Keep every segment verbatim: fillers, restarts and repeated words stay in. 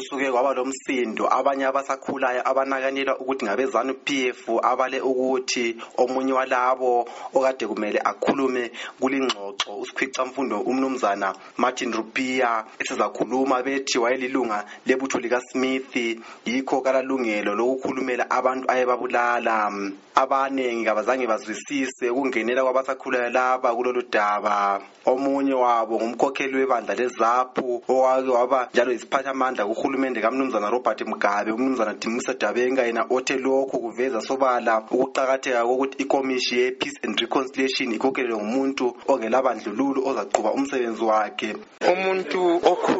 kusuke kwaba lomsindo abanye abasakhulayo abanakanyelwa ukuthi ngabe ZANU P F abale ukuthi omunye walabo okade kumele akhulume kulingxoxo usikhwicamfundo umnumzana Martin Rupia esizakhuluma bethi wayelilunga lebutho lika Smith yikho kalalungelo lokukhulumela abantu ayebabulala. Abanengi abazange bazwisise ukungenela kwabasakhulayo laba kulolu daba. Omunye wabo ngumkhokheli webandla leZAPU owake waba njalo isiphathamandla kuhulumende kaMnumzana Robert Mugabe, uMnumzana Dumisa Dabenga yena othe lokho kuveza sobala ukuqhakatheka kokuthi ikomishini ye Peace and Reconciliation ikhokhelwe ngumuntu ongelabandlululo ozaqhuba umsebenzi wakhe. Umuntu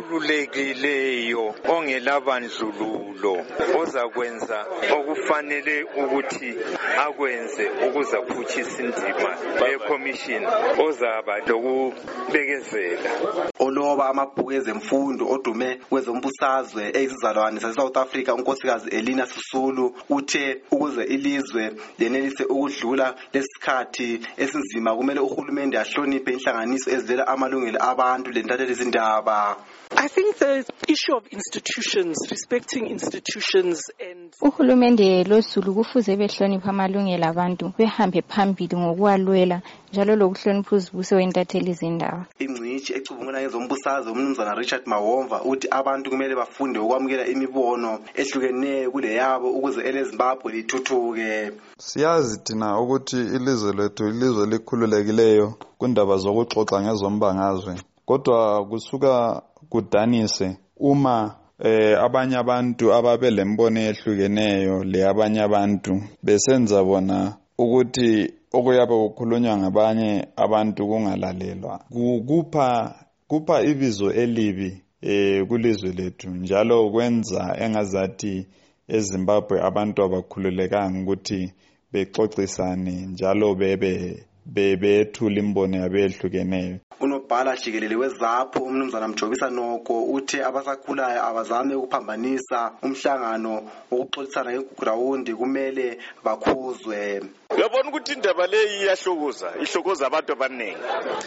okhululekileyo ongelabandlululo ozakwenza okufanele ukuthi akwenze ukuzaphutshisa indima yekomishini ozaba lokubekezela. Oloba amabhuku ezemfundo odume kwezombusazwe ezizalwane zase-South Africa unkosikazi Elina Sisulu uthe ukuze ilizwe lenelise ukudlula lesikhathi esinzima kumele uhulumende ahloniphe inhlanganiso ezivela amalungelo abantu lentathe lezindaba. I think the issue of institutions, respecting institutions and uhulumende lozulu kufuze behlonipha amalungelo abantu behambe phambili ngokuwalwela njalo lokuhlonipha uzibuso wentathe lezindaba. Ingcitshi ecubungula ngezombusazwe uMnumzana Richard Mawomva uthi abantu kumele bafunde ukwamukela imibono ehlukeneyo kule yabo ukuze eleZimbabwe lithuthuke. Siyazi thina ukuthi ilizwe lethu ilizwe elikhululekileyo kundaba zokuxoxa ngezombangazwe, kodwa kusuka kudanise uma eh abanye abantu ababelembono ehlukeneyo le abanye abantu besenza bona ukuthi okuyabe kukhulunywa ngabanye abantu kungalalelwa kupha kupha ibizo elibi eh kulizwe lethu njalo kwenza engazathi eZimbabwe abantu abakhululekanga ukuthi bexoxisane njalo bebe bebethula imbono yabehlukeneyo. Unobhala jikelele weZAPU uMnumzana Mjobisa Noko uthe abasakhulayo abazame ukuphambanisa umhlangano wokuxoxisana ngeground kumele bakhuzwe. Uyabona ukuthi indaba le iyahlokoza ihlokoza abantu abaningi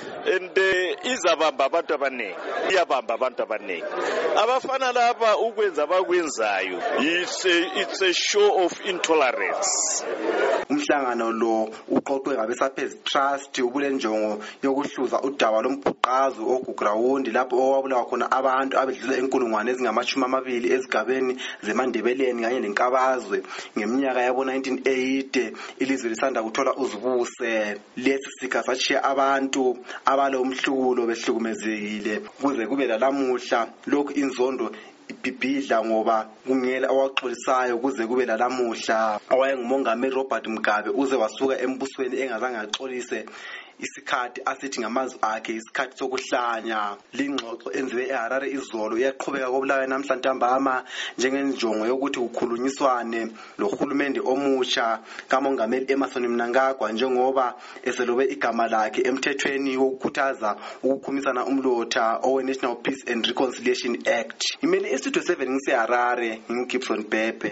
and izabamba abantu abaningi iyabamba abantu abaningi abafana laba ukwenza abakwenzayo. It's a, it's a show of intolerance. Umhlangano lo uqoqwe ngabeSaphezi Trust ubulenjongo yokuhluza udaba lombhuqazo okuground lapho owabulawa khona abantu abedlula enkulungwane ezingamashumi amabili ezigabeni zeMandebeleni kanye lenkabazwe ngeminyaka yabo nineteen eighty. Ilizwe lisanda kuthola uzibuse lesi sika sachiya abantu abalo umhlulo behlukumezekile kuze kube lalamuhla lokhu inzondo ibhibhidla ngoba kungela owaxolisayo kuze kube lalamuhla. Owayengumongameli Robert Mugabe uze wasuka embusweni engazange axolise isikhathi asithi ngamazwi akhe isikhathi sokuhlanya. Lingxoxo enziwe eHarare izolo iyaqhubeka kobulawe namhlanje ntambama njengenjongo yokuthi kukhulunyiswane lohulumende omusha kamongameli Emmerson Mnangagwa njengoba eselobe igama lakhe emthethweni wokukhuthaza ukukhumisana umlotha owe National Peace and Reconciliation Act. Imeli isitho seven ngiseHarare ngingibson Pepe.